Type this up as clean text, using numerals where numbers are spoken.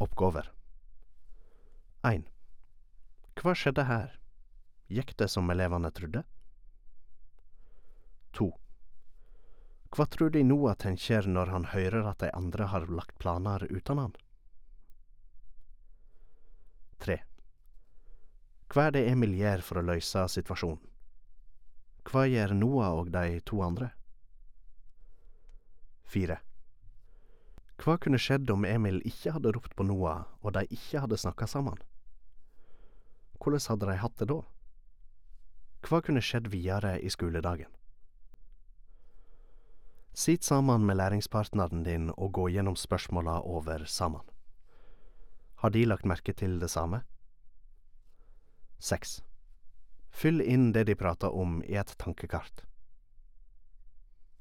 Oppgaver. 1. Hva skjedde her? Gikk det som elevene trodde? 2. Hva tror de Noah tenker når han hører at de andre har lagt planer uten han? 3. Hva er det Emil gjør for å løse situasjonen? Hva gjør Noah og de 2 andre? 4. Hva kunne skjedd om Emil ikke hadde ropt på Noah, og de ikke hadde snakket sammen? Hvordan hadde de hatt det da? Hva kunne skjedd videre i skoledagen? Sitt sammen med læringspartneren din og gå gjennom spørsmåla over sammen. Har de lagt merke til det samme? 6. Fyll inn det de prater om i et tankekart.